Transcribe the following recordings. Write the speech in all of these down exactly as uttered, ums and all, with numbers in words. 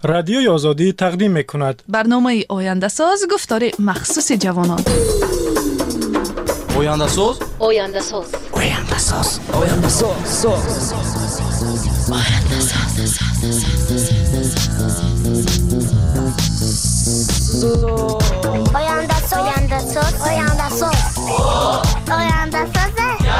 رادیوی آزادی تقدیم می‌کند. برنامه آینده ساز گفتار مخصوص جوانان. آینده ساز؟ آینده ساز. آینده ساز. آینده ساز. آینده ساز. آینده ساز. آینده ساز. آینده ساز. آینده ساز.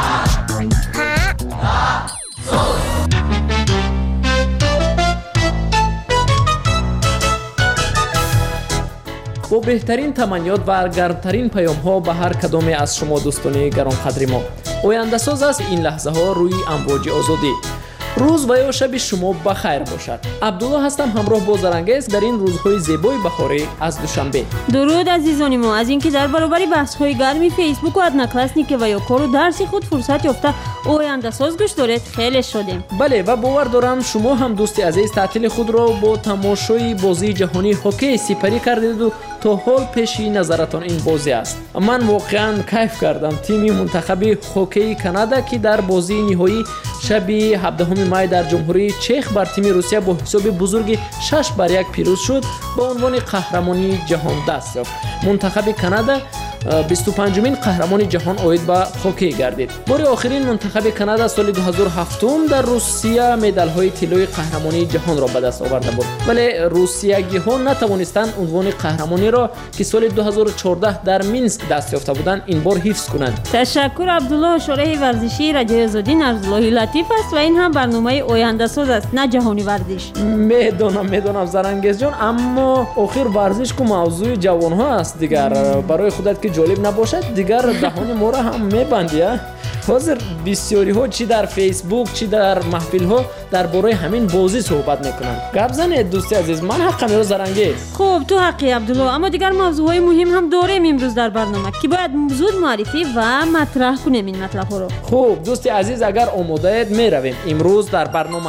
با بهترین تمنیات و گرمترین پیام ها به هر کدام از شما دوستان گرانقدر ما. آینده ساز است این لحظه ها روی امواج آزادی. روز و یا شب شما بخیر باشد. عبدالله هستم همراه با زرنگیز در این روزهای زیبای بهاری از دوشنبه. درود عزیزان ما، از اینکه در برابر بحث های گرمی فیسبوک و ادناکلاسنیک و یا کار و درسی خود فرصت یافته آینده ساز گوش دارید خیلی شدیم. بله و باور دارم شما هم دوست عزیز تعطیل خود را با تماشای بازی جهانی هاکی سپری کردید و تا حال پیشی نظرتان این بازی است. من واقعا کیف کردم. تیم منتخب هاکی کانادا که در بازی نهایی شب هفدهم می در جمهوری چک بر تیم روسیه با حساب بزرگ شش بر یک پیروز شد، با عنوان قهرمانی جهان دست یافت. منتخب کانادا بیست و پنجمین قهرمان جهان عاید به هاکی گردید. بار آخرین منتخب کانادا سال دو هزار و هفت در روسیه مدال‌های طلای قهرمانی جهان را به دست آورده بود، ولی روسیه‌گی‌ها نتوانستند عنوان قهرمانی را که سال دو هزار و چهارده در مینسک دست یافته بودند این بار حفظ کنند. تشکر عبدالله. شورای ورزشی رادیوی آزادی نرزالله لطیف است و این هم برنامه آینده ساز است، نه جهانی ورزش. میدونم میدونم زرنگیز جان، اما آخر ورزش کو موضوع جوان‌ها است دیگر. برای خودت که جالب نباشد دیگر دهان ما را هم میبندی. حاضر بسیاری ها چی در فیسبوک چی در محفل ها درباره همین بازی صحبت میکنن. گپ زنید دوستی عزیز، من حقم یا زرنگیز؟ خب تو حقی عبدالله، اما دیگر موضوع های مهم هم داریم امروز در برنامه که باید زود معرفی و مطرح کنیم این مطلب ها رو. خب دوستی عزیز اگر آماده اید میرویم امروز در برنامه.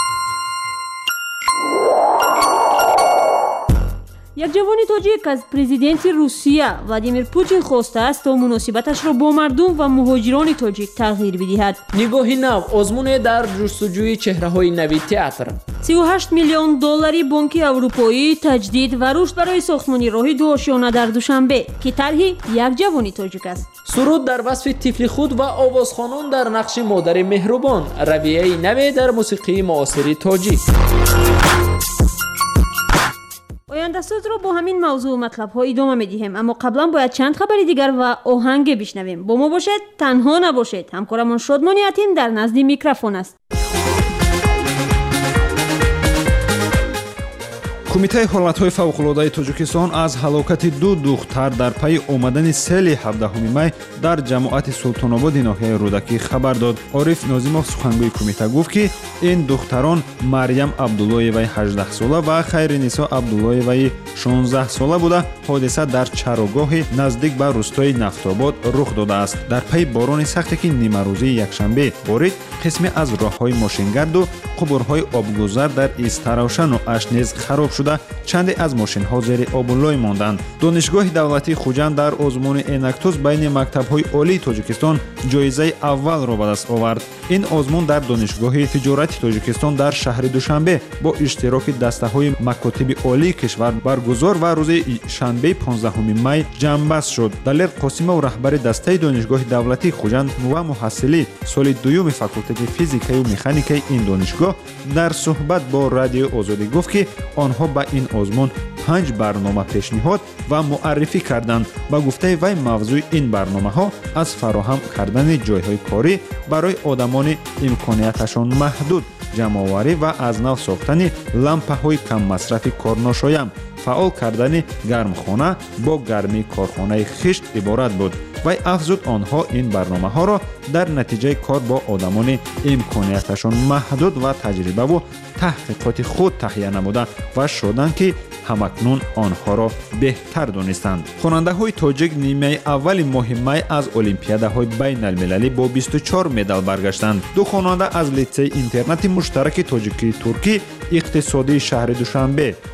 یک جوان تاجیک از پرزیدنت روسیه ولادیمیر پوتین خواسته است تا مناسبتش را با مردم و مهاجران تاجیک تغییر بدهد. نگاهی نو آزمون در جستجوی چهره‌های نوی تئاتر. سی و هشت میلیون دلاری بانک اروپایی تجدید و رشد برای ساختمان راه دو آشیانه در دوشنبه که طرح یک جوان تاجیک است. سرود در وصف طفل خود و آوازخوانان در نقش مادر مهربان، رویه نوی در موسیقی معاصر تاجیک. آینده ساز رو با همین موضوع و مطلب ها ادامه میدیم، اما قبلا باید چند خبر دیگر و آهنگ بشنویم. با ما باشید، تنها نباشید. همکارمون شادمانی یتیم در نزد میکروفون است. کمیته ҳолатҳои фавқулодаи тоҷикистон аз ҳалокати ду духтар дар пайи омадани сели ҳавдаҳуми май дар ҷамоати султонободи ноҳияи рӯдакӣ хабар дод. ориф нозимов сухангӯи кумита гуфт ки ин духтарон марьям абдуллоеваи ҳаждаҳ сола ва хайринисо абдуллоеваи шонздаҳ сола буда ҳодиса дар чарогоҳи наздик ба рустои нафтобод рух додааст. дар пайи борони сахте ки нимарӯзии якшанбе борид, қисме аз роҳҳои мошингарду қубурҳои обгузар дар истаравшану аш низ хароб шуда, чанде аз мошинҳо зери обу лой монданд. донишгоҳи давлатии хуҷанд дар озмуни энактуз байни мактабҳои олии тоҷикистон ҷоизаи аввалро ба даст овард. ин озмун дар донишгоҳи тиҷорати тоҷикистон дар шаҳри душанбе бо иштироки дастаҳои макотиби олии кишвар баргузор ва рӯзи шанбеи понздаҳуми май ҷамъбаст шуд. далер қосимов раҳбари дастаи донишгоҳи давлатии хуҷанд ва муҳассилӣ соли дуюми факултати физикаю механикаи ин донишгоҳ дар суҳбат бо радиои озодӣ гуфт ки онҳо ба ин озмун панҷ барнома пешниҳод ва муаррифӣ карданд. ба гуфтаи вай мавзӯи ин барномаҳо аз фароҳам кардани ҷойҳои корӣ барои одамони имконияташон маҳдуд, ҷамъоварӣ ва аз нав сохтани лампаҳои каммасрафи корношоям, фаъол кардани гармхона бо гармии корхонаи хишт иборат буд. вай афзуд онҳо ин барномаҳоро дар натиҷаи кор бо одамони имконияташон маҳдуд ва таҷрибаву таҳқиқоти худ таҳия намуда ва шоданд ки ҳамакнун онҳоро беҳтар донистанд. хонандаҳои тоҷик нимаи аввали моҳи май аз олимпиадаҳои байналмилалӣ бо бисту чор медал баргаштанд. ду хонанда аз литсеи интернати муштараки тоҷикӣ туркӣ иқтисодии шаҳри душанбе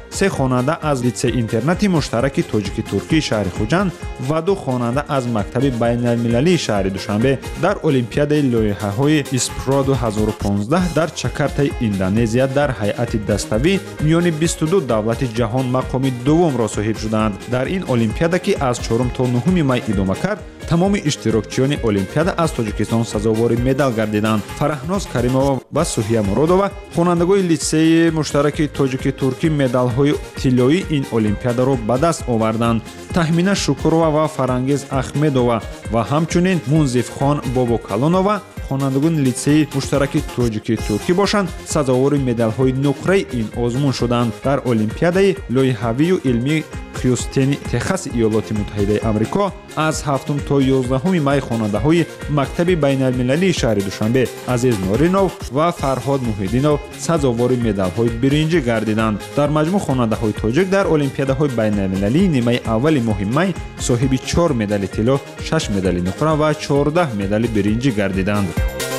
سه خواننده از لیسه اینترنتی مشترک تاجیک ترکی شهر خوجند و دو خواننده از مکتب بین المللی شهر دوشنبه در المپیاد لایحه‌های اسپرا دو هزار و پانزده در جاکارتا اندونزیا در هیئت دستاوی میان بیست و دو دولت جهان مقام دوم را صاحب شدند. در این المپیاد که از چهارم تا نهم می ادامه کرد، تمام اشتراکچیان المپیاد از تاجیکستان سزاوار مدال گردیدند. فرهناز کریمова و سوهیا مرودова خوانندگان لیسه مشترک تاجیک ترکی مدال‌های طلایی این المپیاد را به دست آوردند. تهمینه شکرова و فرانگیز احمدова و همچنین منزف خان بابوکالونова خوانندگان لیسه مشترک تاجیک ترکی باشند سزاوار مدال‌های نقره این آزمون شدند. در المپیاد لایحه‌ای و علمی هیوستن تگزاس ایالات متحده آمریکا از هفتم تا یازدهم می خواننده‌های مکتب بین المللی شهر دوشنبه عزیز نورینوف و فرهاد موحدینوف سزاوار مدال‌های برنجی گردیدند. در مجموع خواننده‌های تاجیک در المپیادهای بین المللی نیمه اول ماه می صاحب چهار مدال طلا، شش مدال نقره و چهارده مدال برنجی گردیدند.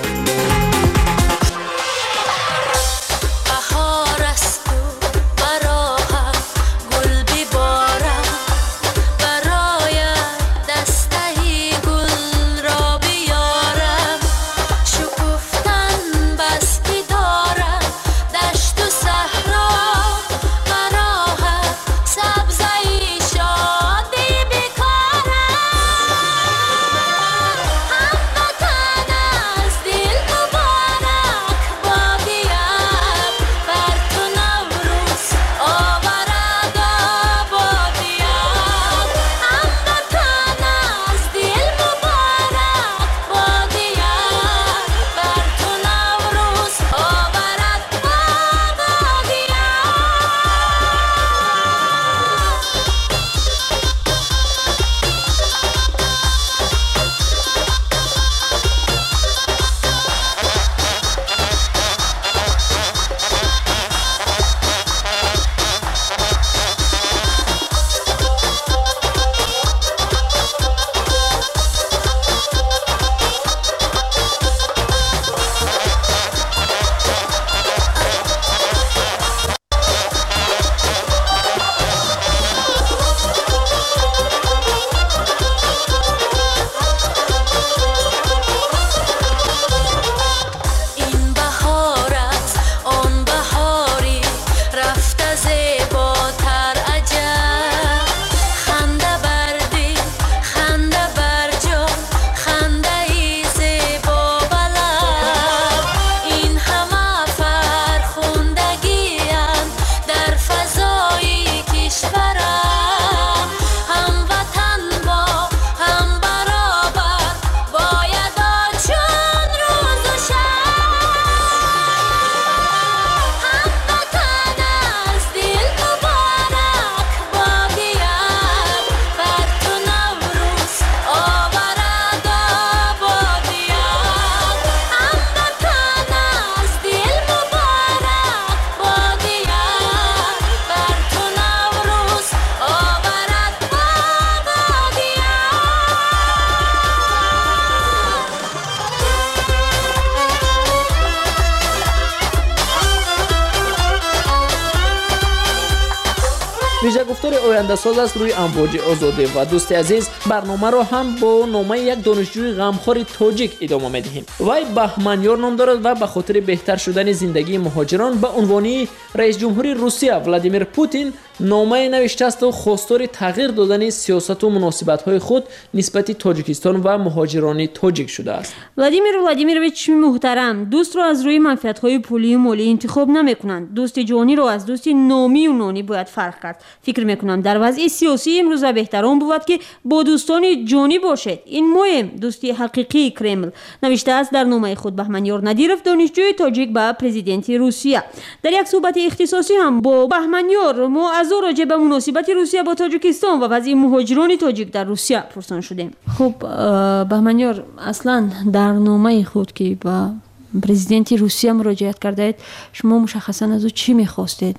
ویژه گفتار آینده ساز است روی امواج آزاده و دوست عزیز برنامه را هم با نامه یک دانشجوی غمخوار تاجیک ادامه می‌دهیم. وی بهمنیار نام دارد و به خاطر بهتر شدن زندگی مهاجران به عنوان رئیس جمهوری روسیه ولادیمیر پوتین نامه نوشته است و خواستار تغییر دادن سیاست و مناسبت‌های خود نسبت تاجیکستان و مهاجران تاجیک شده است. ولادیمیر ولادیمیرویچ محترم، دوست را از روی منفعت‌های پولی و مالی انتخاب نمی‌کنند. دوست جانی را از دوست نامی و نانی باید فرق کرد. فکر می‌کنم در وضع سیاسی امروز بهترین بود که با دوستان جانی باشد. این مهم دوستی حقیقی کرمل نوشته است در نامه خود بهمنیار ندیرف، دانشجوی تاجیک به پرزیدنت روسیه. در یک صحبت اختصاصی هم با بهمنیار ما از راجع به مناسبت روسیه با تاجیکستان و وضع مهاجران تاجیک در روسیه پرسان شدیم. خب بهمنیار، اصلا در نامه خود که با پرزیدنت روسیه مراجعت کردید، شما مشخصا از او چی می‌خواستید؟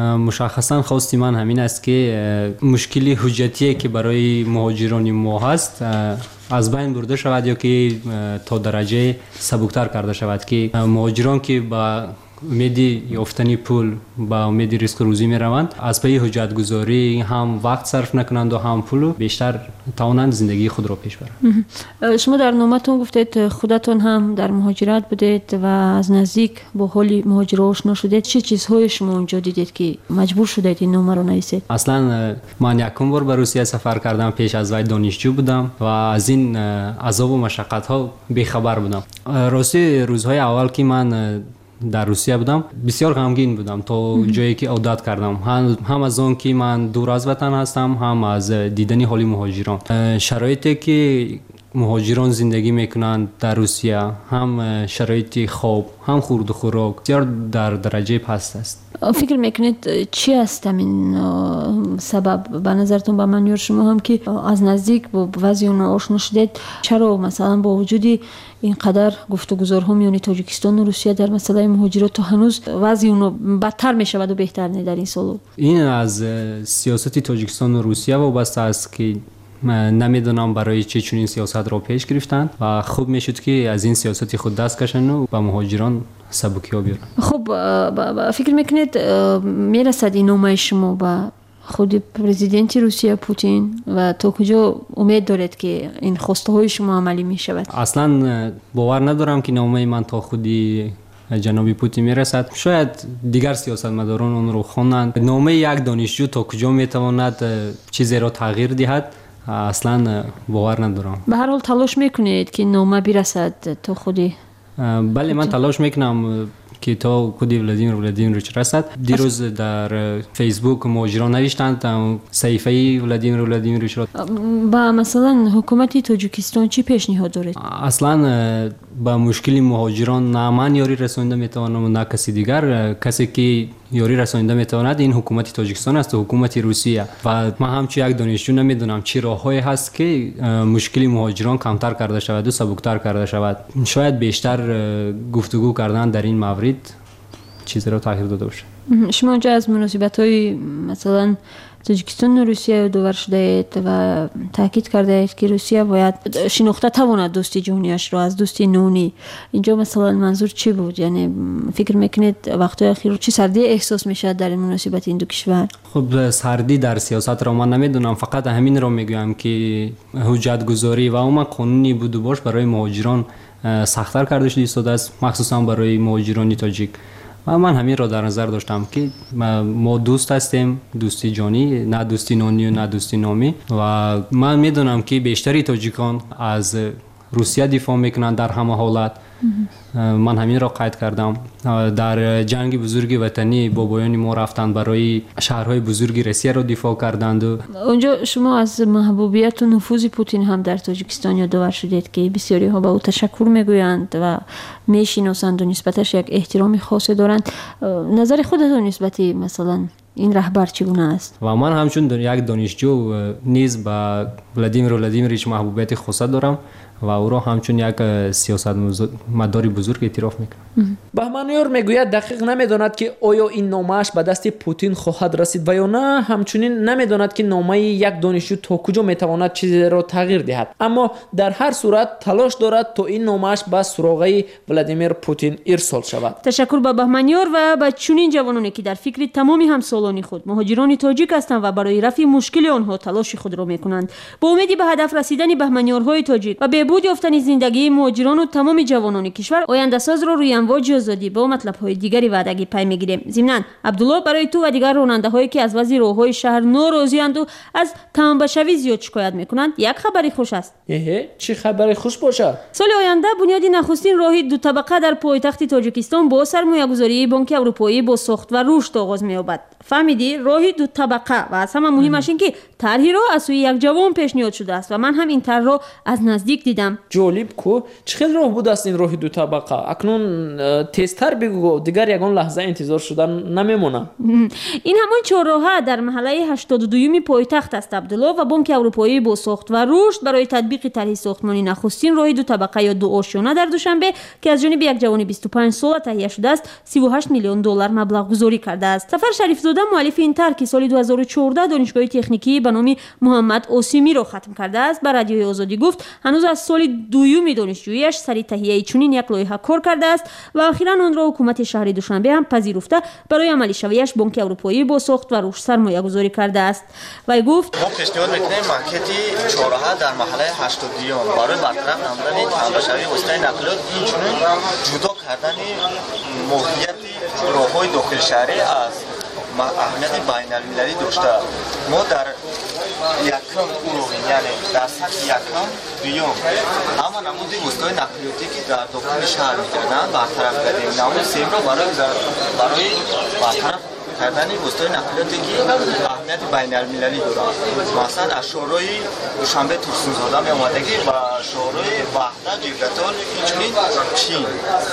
مشخصا خواستی من همین است که مشکلی حجتی که برای مهاجران ما هست از بین برده شود یا که تا درجه سبکتر کرده شود، که مهاجران که با امیدی یافتن پول با امیدی ریسک روزی می روند از پی حجت گذاری هم وقت صرف نکنند و هم پول بیشتر توانند زندگی خود را پیش برند. شما در نامتون گفتید خودتون هم در مهاجرت بودید و از نزدیک با حال مهاجرت آشنا شدید. چه چیزهای شما اونجا دیدید که مجبور شدید این نامه رو نویسید؟ اصلا من یکم بار به روسیه سفر کردم، پیش از وی دانشجو بودم و از این عذاب و مشقت ها بیخبر بودم. راستی روزهای اول که من در روسیه بودم بسیار غمگین بودم تا جایی که عادت کردم، هم از اون که من دور از وطن هستم، هم از دیدن حال مهاجران. شرایطی که مهاجران زندگی میکنند در روسیه، هم شرایط خواب، هم خورد و خوراک بسیار در درجه پست است. فکر میکنید چی است همین سبب؟ به نظرتون به من یا شما هم که از نزدیک با وضع اون آشنا شدید، چرا مثلا با وجودی اینقدر گفتگوزارها میان تاجیکستان و روسیه در مسئله مهاجرت تا هنوز وضع اون بدتر میشود و بهتر نه در این سال؟ این از سیاست تاجیکستان و روسیه وابسته است که من نمیدونم برای چه چنین سیاست را پیش گرفتند و خوب میشد که از این سیاست خود دست کشن و به مهاجران سبکی ها بیارن. خب فکر میکنید میرسد این نامه شما به خود پرزیدنت روسیه پوتین و تا کجا امید دارید که این خواسته های شما عملی میشود؟ اصلا باور ندارم که نامه من تا خودی جناب پوتین میرسد. شاید دیگر سیاستمداران اون رو خوانند. نامه یک دانشجو تا کجا میتواند چیزی را تغییر دهد اصلا باور ندارم. به هر حال تلاش میکنید که نامه برسد تا خودی؟ بله من تلاش میکنم که تا خودی ولادیمیر ولادیمیرویچ رسد. دیروز در فیسبوک مهاجران نوشتند صحیفه ولادیمیر ولادیمیرویچ را. با مثلا حکومت تاجیکستان چی پیشنهاد دارید؟ اصلا با مشکل مهاجران نه من یاری رسانده میتوانم و نه کسی دیگر. کسی که یاری رسانده میتواند این حکومت تاجیکستان است و حکومت روسیه و من همچون یک دانشجو نمیدونم چه راههایی هست که مشکل مهاجران کمتر کرده شود و سبکتر کرده شود. شاید بیشتر گفتگو کردن در این مورد چیزی را تغییر داده باشه. شما اونجا از مناسبت‌های مثلا تاجیکستان و روسیه دور شده اید و تاکید کرده اید که روسیه باید شناخته تواند دوستی جهانیش را از دوستی نونی. اینجا مثلا منظور چی بود؟ یعنی فکر میکنید وقتی اخیر چی سردی احساس میشه در این مناسبت این دو کشور؟ خب سردی در سیاست را من نمیدونم، فقط همین را میگویم که حجت گذاری و اون قانونی بود و باش برای مهاجران سخت‌تر کرده شده است، مخصوصا برای مهاجران تاجیک. و من همین را در نظر داشتم که ما دوست هستیم، دوستی جانی، نه دوستی نانی و نه دوستی نامی. و من میدونم که بیشتری تاجیکان از روسیه دفاع میکنند در همه حالت. من همین را قید کردم. در جنگ بزرگ وطنی بابایان ما رفتند برای شهرهای بزرگ روسیه را دفاع کردند. و اونجا شما از محبوبیت و نفوذ پوتین هم در تاجیکستان یادآور شدید که بسیاری ها به او تشکر میگویند و میشناسند و نسبتش یک احترام خاصی دارند. نظر خودتون نسبت مثلا این رهبر چگونه است؟ و من همچون یک دانشجو نیز با ولادیمیر ولادیمیرویچ محبوبیت خاصی دارم و او را همچون یک سیاستمدار بزرگ اعتراف میکنم. بهمانیار میگوید دقیق نمیداند که آیا این نامه‌اش به دست پوتین خواهد رسید و یا نه. همچنین نمیداند که نامه یک دانشجو تا کجا میتواند چیزی را تغییر دهد، اما در هر صورت تلاش دارد تا این نامه‌اش به سراغ ولادیمیر پوتین ارسال شود. تشکر به بهمانیار و به چنین جوانانی که در فکر تمام همسالان خود مهاجران تاجیک هستند و برای رفع مشکل آنها تلاش خود را میکنند. با امید به هدف رسیدن بهمانیارهای تاجیک و بهبود یافتن زندگی مهاجران و تمام جوانان کشور، آینده ساز را روی امواج آزادی با مطلب‌های دیگری وعدگی پی میگیریم. ضمناً عبدالله برای تو و دیگر راننده‌هایی که از وضع راه‌های شهر ناراضی‌اند و از تنبشوی زیاد شکایت میکنند یک خبری خوش است. اهه چه خبری خوش باشد؟ سال آینده بنیاد نخستین راه دو طبقه در پایتخت تاجیکستان با سرمایه‌گذاری بانک اروپایی با ساخت و رشد آغاز می‌یابد. فهمیدی؟ راه دو طبقه و از همه مهمش این که طرحی را از سوی یک جوان پیشنهاد شده است و من هم این طرح را از نزدیک دیدم. جالب کو. چه خیلی راه بود است این راه دو طبقه؟ اکنون تیزتر بگو، دیگر یگان لحظه انتظار شدن نمیمونه. این همان چهارراه در محله هشتاد و دو پایتخت است عبدالله و بانک اروپایی با ساخت و رشد برای تطبیق طرح ساختمانی نخستین راه دو طبقه یا دو آشیانه در دوشنبه که از جانب یک جوان بیست و پنج ساله تهیه شده است سی و هشت میلیون دلار مبلغ گذاری کرده است. سفر شریف زاده مؤلف این طرح که سال دو هزار و چهارده دانشگاه تکنیکی به نام محمد اوسیمی را ختم کرده است به رادیوی آزادی گفت هنوز از سال دوم دانشجوییش سر تهیه چنین یک لایحه کار کرده است و اخیراً آن را حکومت شهر دوشنبه هم پذیرفته برای عملی شویش بانک اروپایی با ساخت و روش سرمایه گذاری کرده است. وی گفت ما پیشنهاد میکنیم مارکتی چهارراه در محله هشتاد و دو برای برطرف نمودن تماشایی واسطه نقلیات اینچنین جدا کردن موقعیت راههای داخل شهری است اهمیت بین المللی داشته. ما در یکم گروه یعنی در سطح یکم دوم اما نمودی وسایل نقلیاتی که در داخل شهر می‌گردند برطرف کردیم. نمود سوم را برای برای برطرف کردن وسایل نقلیاتی که اهمیت بین المللی دارند. مثلا از شورای دوشنبه توسن‌زاده می آمدگی و شورای وحدت جیگرتال چنین چین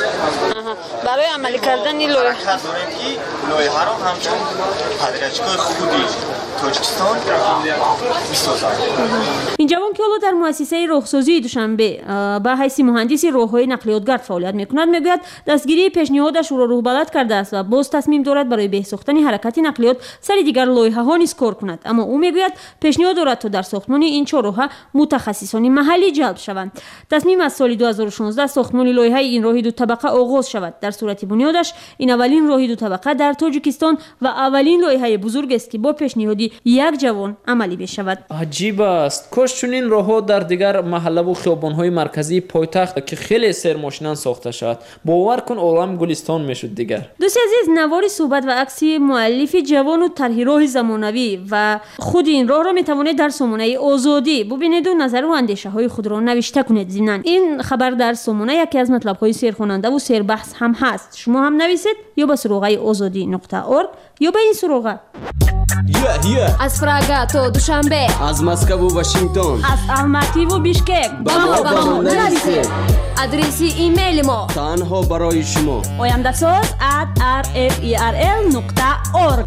برای عملی کردن این لایحه داریم که لایحه را همچون پدرچگاه خودی تاجیکستان می‌سازند. این جوان که حالا در مؤسسه راهسازی دوشنبه به حیث مهندس راههای نقلیاتگر فعالیت می‌کند میگوید دستگیری پیشنهادش او را روح بلد کرده است و باز تصمیم دارد برای بهساختن حرکت نقلیات سر دیگر لایحه ها نیز کار کند. اما او میگوید پیشنهاد دارد تا در ساختمان این چهار راه متخصصان محلی جلب شوند. تصمیم از سال دو هزار و شانزده ساختمان لایحه این راه دو طبقه آغاز شود. در صورت بنیادش این اولین راه دو طبقه در تاجیکستان و اولین لایحه بزرگ است که با پیشنهادی یک جوان عملی بشود. عجیب است. کاش چنین راهها در دیگر محله و خیابان‌های مرکزی پایتخت که خیلی سرماشینان ساخته شود. باور کن عالم گلستان میشد دیگر. دوست عزیز، نوار صحبت و عکسی مؤلف جوان و طرح راه زمانوی و خود این راه را میتوانید در سامانه آزادی ببینید و نظر و اندیشه های خود را نوشته کنید. ضمناً این خبر در سامانه یکی از مطلب های سیرخواننده و سیربحث هم هست. شما هم نویسید یا به سراغ آزادی نقطه اورگ یا به این سراغ. Yeah, yeah. از پراگ تا دوشنبه، از مسکو و واشنگتن، از الماتی و بیشکک با ما با ما نویسید. آدرس ایمیل ما تنها برای شما oyandasaz at r f e r l نقطه org.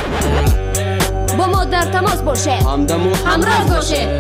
با ما در تماس باشه، همدم و همراه باشه.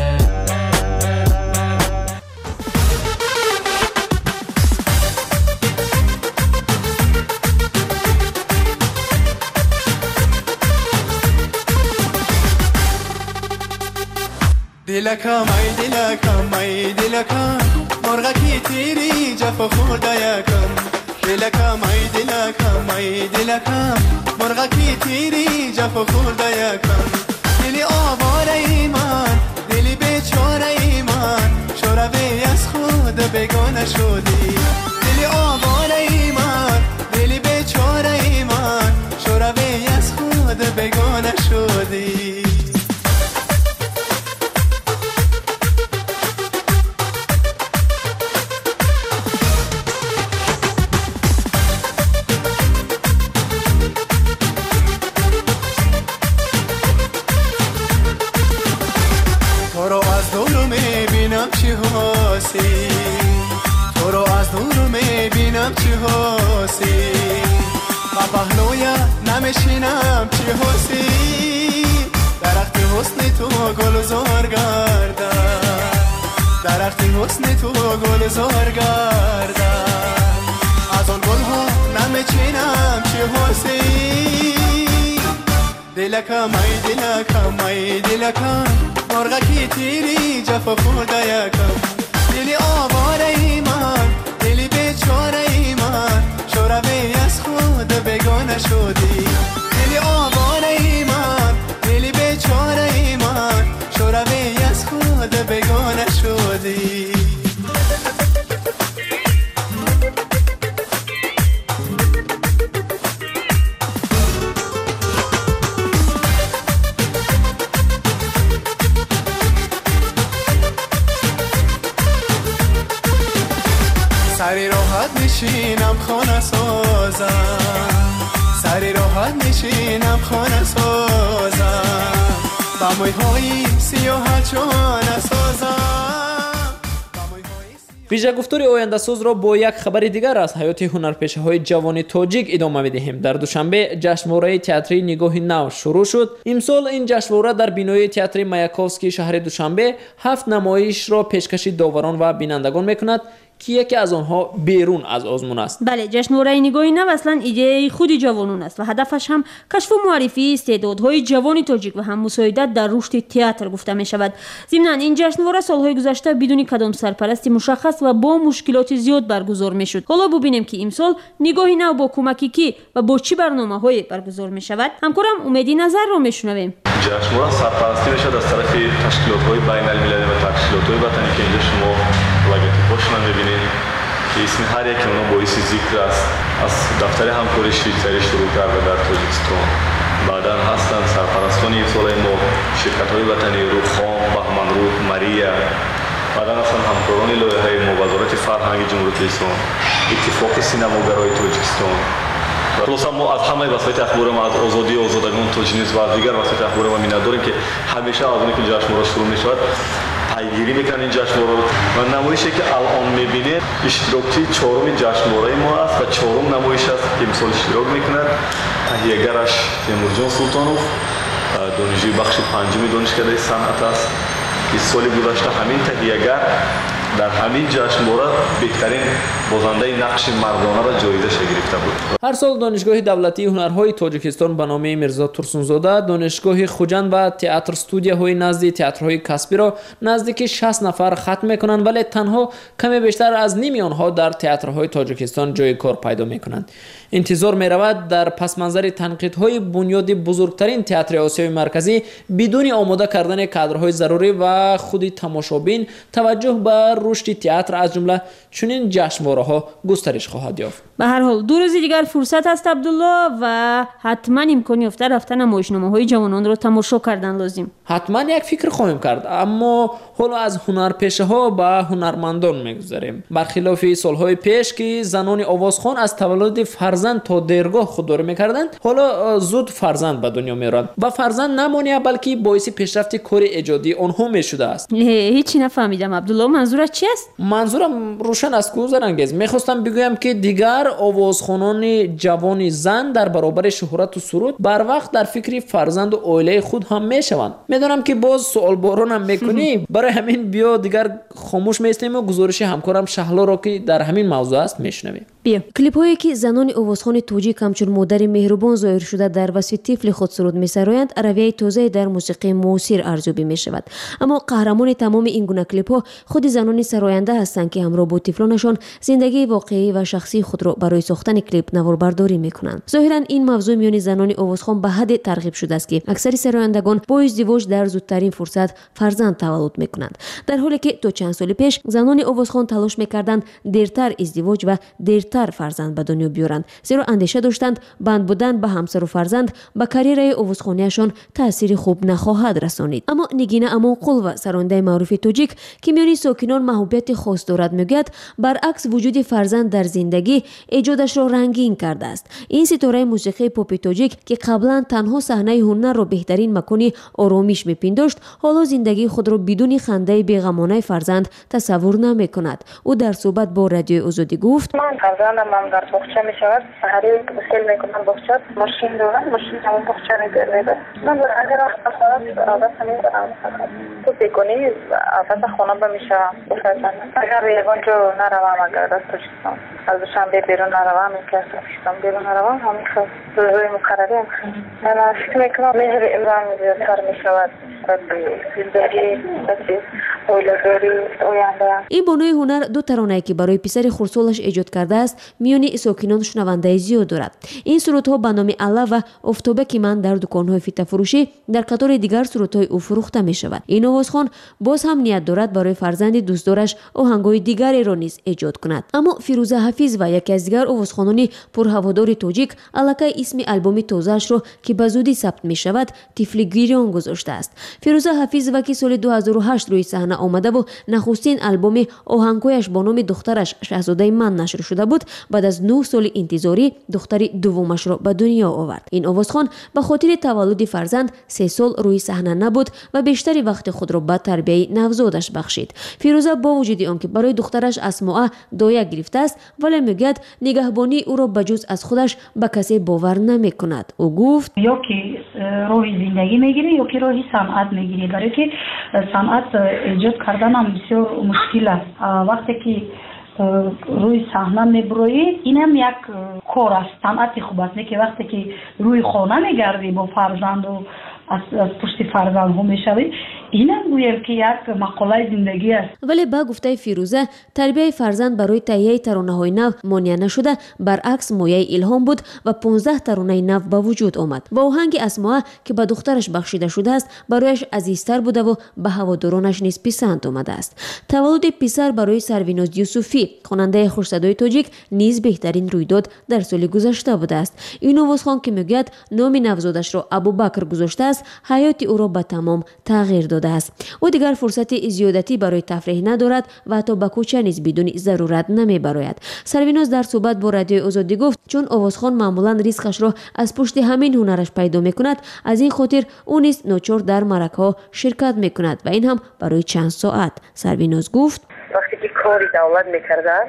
دلکم ای دلکم ای دلکم مرغکی تیری جفا خورده یکم. دلکم ای دلکم ای دلکم مرغکی تیری جفا خورده یکم. دلی آواره ای من، دلی بیچاره ای من، شوروی از خود بگانه شدی. دلی آواره ای من، دلی بیچاره ای من، شوروی از خود بگانه شدی. تو رو از دور میبینم چی هستی، تو رو از دور میبینم چی هستی، با پهلوی نمیشینم چی هستی. درخت حسن تو گلزار گردن، درخت حسن تو گلزار گردن، از آن گلها نمیچینم چی هستی. دلکم ای دلکم ای دلکم مرغکی تیری جفا خورده یکم. دلی آواره ای من، دلی بیچاره ای من، شوروی از خود بگانه شدی. دلی آواره ای من، دلی بیچاره ای من، شوروی از خود بگانه شدی. سری راحت نشینم خانه سازم، سری راحت نشینم خانه سازم، با مویهای سیاه چانه سازم. ویژه گفتار آینده ساز را با یک خبر دیگر از حیات هنرپیشه های جوان تاجیک ادامه میدهیم. در دوشنبه جشنواره تئاتری نگاه نو شروع شد. امسال این جشنواره در بینای تئاتر مایاکوفسکی شهر دوشنبه هفت نمایش را پیشکش داوران و بینندگان میکند. که یکی از آنها بیرون از آزمون است. بله، جشنواره نگاه نو اصلا ایده خود جوانان است و هدفش هم کشف و معرفی استعدادهای جوان تاجیک و هم مساعدت در رشد تئاتر گفته می شود. ضمناً این جشنواره سالهای گذشته بدون کدام سرپرستی مشخص و با مشکلات زیاد برگزار می شد. حالا ببینیم که امسال نگاه نو با کمکی کی و با چه برنامه‌های برگزار می شود. همکارم امیدی نظر را میشنویم. جشنواره سرپرستی می شود از طرف تشکیلات‌های بین‌المللی و تشکیلات‌های وطنی که اینجا شما لوگوتیپ‌هاشون می‌بینید که اسم هر یک اونها باعث ذکر است. از دفتر همکاری شویتزری شروع کرده در تاجیکستان، بعدا هستند سرپرستان امسال ما شرکت‌های وطنی روخام، بهمنروح، مریا، بعدا هستند همکاران لایحه‌های ما وزارت فرهنگ جمهوری اسلامی، اتفاق سینماگرای تاجیکستان. خلاصا ما از همه وسایل اخبار ما از آزادی آزادگان تاجیک و دیگر وسایل اخبار ما می‌نداریم که همیشه از اونی که جشنواره شروع می‌شود پیگیری میکنن این جشنواره و نمایشی که الان میبینید اشتراکی چهارم جشنواره ما است و چهارم نمایش است که امسال اشتراک میکند. تهیه‌گرش تیمورجان سلطانوف، دانشجوی بخش پنجم دانشکده صنعت است که سال گذشته همین تهیه‌گر در همین جشنواره بهترین بازنده نقش مردانه را جایزه گرفته بود. هر سال دانشگاه دولتی هنرهای تاجیکستان به نام میرزا ترسونزاده، دانشگاه خوجند و تئاتر استودیوهای نزد تئاترهای کسبی را نزدیک شصت نفر ختم میکنند، ولی تنها کمی بیشتر از نیم آنها در تئاترهای تاجیکستان جای کار پیدا میکنند. انتظار میرود در پس منظر تنقیدهای بنیاد بزرگترین تئاتر آسیای مرکزی بدون آماده کردن کادرهای ضروری و خود تماشابین توجه به رشد تئاتر از جمله چنین جشنواره‌ها گسترش خواهد یافت. به هر حال دو روز دیگر فرصت است عبدالله و حتما امکان یافته رفتن نمایشنامه‌های جوانان را تماشا کردن لازم. حتما یک فکر خواهیم کرد، اما حالا از هنرپیشه‌ها به هنرمندان می‌گذریم. برخلاف سالهای پیش که زنان آوازخوان از تولد فرزند تا دیرگاه خودداری می‌کردند، حالا زود فرزند به دنیا می‌آورند و فرزند نمانه بلکه باعث پیشرفت کار ایجادی آنها می‌شده است. هیچی نفهمیدم عبدالله، منظورت چی است؟ منظورم روشن است که گذرانگیز می‌خواستم بگویم که دیگر آوازخوانان جوان زن در برابر شهرت و سرود بر وقت در فکر فرزند و عائله خود هم میشوند. میدونم که باز سوال بارون هم میکنی، برای همین بیا دیگر خاموش میستیم و گزارش همکارم شهلا را که در همین موضوع است میشنویم. بیا کلیپ هایی که زنان آوازخوان تاجیک همچون مادر مهربان ظاهر شده در وصف طفل خود سرود میسرایند، رویه تازه در موسیقی معاصر ارزیابی میشود. اما قهرمان تمام این گونه کلیپ ها خود زنان سراینده هستند که همراه با طفلانشان زندگی واقعی و شخصی خود را برای ساختن کلیپ نواربرداری میکنند. ظاهرا این موضوع میان زنان آوازخوان به حد ترغیب شده است که اکثر سرایندگان با ازدواج در زودترین فرصت فرزند تولد میکنند، در حالی که تا چند سال پیش زنان آوازخوان تلاش میکردند دیرتر ازدواج و دیرتر فرزند به دنیا بیارند، زیرا اندیشه داشتند بند بودن به همسر و فرزند به کریر آوازخوانیشان تأثیر خوب نخواهد رسانید. اما نگینه امانقل و سرانده معروف تاجیک که میان ساکنان محبوبیت خاص دارد میگوید برعکس وجود فرزند در زندگی ایجادش را رنگین کرده است. این ستاره موسیقی پاپ تاجیک که قبلا تنها صحنه هنر را بهترین مکانی آرامش میپنداشت، حالا زندگی خود را بدون خنده بیغمانه فرزند تصور نمیکند. او در صحبت با رادیو آزادی گفت: من فرزندم هم در باغچه میشود، سحری بسیل میکنم باغچه، ماشین دارم، ماشین هم باغچه میگرده. من اگر اختصارات عادت میدارم تو بکنی عادت خونه بمیشم بفرزند. اگر یکان جو نروم، اگر دست توشتم از شنبه بیرون نروم، که توشتم بیرون نروم، همین خود روی مقرری هم خود من فکر میکنم مهر امران زیادتر میشود. این بانوی هنر دو ترانه که برای پسر خردسالش ایجاد کرده است میان ساکنان شنونده زیاد دارد. این سرودها به نام الله و افتابه که من در دکانهای فیته فروشی در قطار دیگر سرودهای او فروخته می شود. این آوازخوان باز هم نیت دارد برای فرزند دوستدارش آهنگهای دیگری را نیز ایجاد کند. اما فیروزه حفیظ و یکی از دیگر آوازخوانان پرهوادار تاجیک الکی اسم آلبوم تازه‌اش را که به زودی ثبت می شود طفل گریان گذاشته است. فیروزه حفیظ و که سال دو هزار و هشت روی صحنه آمده و نخستین آلبوم آهنگهایش با نام دخترش شاهزاده من نشر شده بود، بعد از نه سال انتظاری دختر دومش را به دنیا آورد. این آوازخوان به خاطر تولد فرزند سه سال روی صحنه نبود و بیشتری وقت خود را به تربیت نوزادش بخشید. فیروزه با وجود آنکه برای دخترش اسماء دایه گرفته است، ولی میگوید نگهبانی او را بجز از خودش به کسی باور نمیکند. او گفت: یا که راه زندگی میگیری یا که راه صنعت میگیری، برای که صنعت ایجاد کردن هم بسیار مشکل است. وقتی که روی صحنه میبروید اینم یک کار است، صنعت خوب است. نه که وقتی که روی خانه میگردی با فرزند و از, از پشت فرزند ها میشوید، اینم گویم که یک مقاله زندگی است. ولی با گفته فیروزه تربیت فرزند برای تهیه ترانه‌های نو مانع نشده، برعکس مایه الهام بود و پانزده ترانه نو به وجود آمد. با آهنگ اسماء که به دخترش بخشیده شده است برایش عزیزتر بوده و به هوادارانش نیز پسند آمده است. تولد پسر برای سرویناز یوسفی خواننده خوش‌صدای تاجیک نیز بهترین رویداد در سال گذشته بوده است. این آوازخوان که میگوید نام نوزادش را ابوبکر گذاشته است، حیات او را به تمام تغییر داده است. او دیگر فرصت زیادتی برای تفریح ندارد و حتی به کوچه نیز بدون ضرورت نمیبراید. سرویناز در صحبت با رادیو آزادی گفت چون آوازخوان معمولا ریسکش را از پشت همین هنرش پیدا میکند، از این خاطر او نیز ناچار در مرکه‌ها شرکت میکند و این هم برای چند ساعت. سرویناز گفت وقتی که کاری دولت میکردن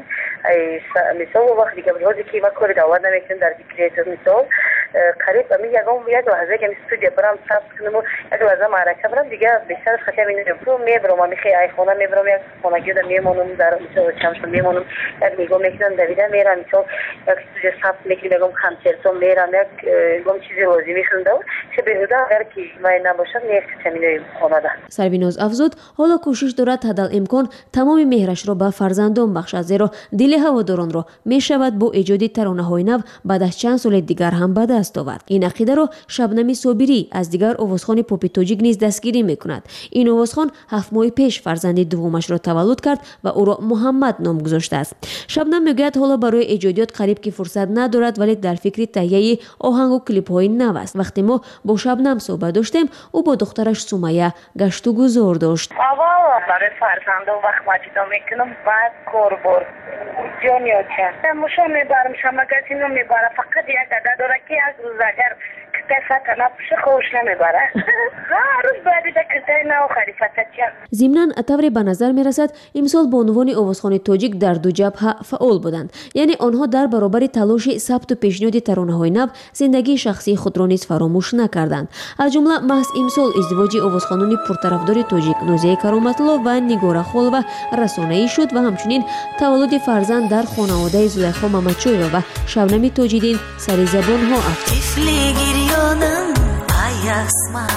مثال وقتی که روزی که ما کاری دولت نمیکردن در دیکریتور مثال قریب امی یکم یک لحظه که استودیو برام ثبت کنم و یک لحظه معرکه برام دیگه بیشتر خطر می‌نیم میبرم و میخوای ای خونه میبرم یک خونگی در میمونم در مثال چمشون میمونم یک میگم میکنم دویده میرم مثال یک استودیو ثبت میکنم میگم کنسرتو میرم یک گم چیزی لازم میخوندم چه بهوده اگر که ما نباشد نیست که میرم خونه ده. سرویناز افزود حالا کوشش دارد حداقل امکان تمام مهرش را به فرزندان بخشد، زیرا دل هواداران را میشود با ایجاد ترانه‌های نو بعد از چند سال دیگر هم به دست آورد. این عقیده را شبنم صابری از دیگر آوازخوان پاپ تاجیک نیز دستگیری میکند. این آوازخوان هفت ماه پیش فرزند دومش را تولد کرد و او را محمد نام گذاشته است. شبنم میگوید حالا برای ایجادیات قریب که فرصت ندارد، ولی در فکر تهیه آهنگ و کلیپ های نو است. وقتی ما با شبنم صحبت داشتیم، او با دخترش سمیه گشت و گذار داشت. اول برای فرزند وقت ماجدا میکنم، بعد کاربر جانیا چه مشو میبرم شما گزینو میبرم، فقط یک عدد داره که از روز اگر کتای تنفس خوش نمیبره هر روز بعدی به کتای نو خریفت چه. ضمناً طوری به نظر میرسد امسال بانوان آوازخوان تاجیک در دو جبهه فعال بودند، یعنی آنها در برابر تلاش ثبت و پیشنهاد ترانه‌های نو زندگی شخصی خود را نیز فراموش نکردند. از جمله محض امسال ازدواج آوازخوانان پرطرفدار تاجیک نوزیه کرامت‌الله و نگار خلوه رسانه‌ای شد و همچنین تولد فرزند در خانواده زلیخا محمدچویeva و شبنم تاج‌الدین سری زبان ها افتاد. Yanım ay asma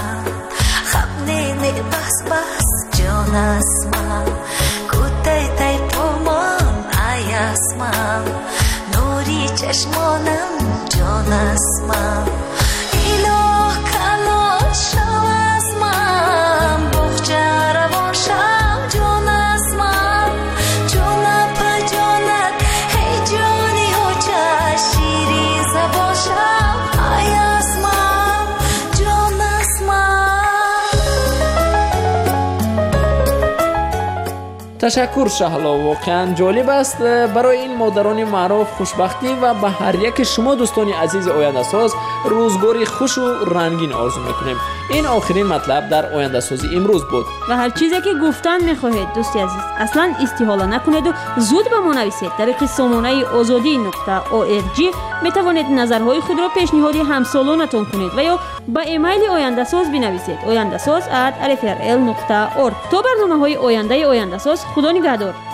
Khamne bas bas jon asma Kutay tay pomon ay asma Nuri chashmonam jon asma Iloh kalosh shav asma Bokhcha ravon shav jon asma Jona pa jonat hey joni ho cha shiri zabon shav ay تشکر شهلا، واقعا جالب است. برای این مادران معروف خوشبختی و به هر یک شما دوستان عزیز آینده ساز روزگاری خوش و رنگین آرزو میکنیم. این آخرین مطلب در آینده سازی امروز بود و هر چیزی که گفتن میخواهید دوستی عزیز اصلا استیحاله نکنید و زود به ما نویسید. طریق سامانه آزادی نقطه او ار جی میتوانید نظرهای خود را پیشنهاد همسالانتان کنید و یا با ایمیل آینده ساز بنویسید آینده ساز ات ال اف ار ال نقطه اور. تا برنامه های آینده آینده ساز، خدا نگهدار.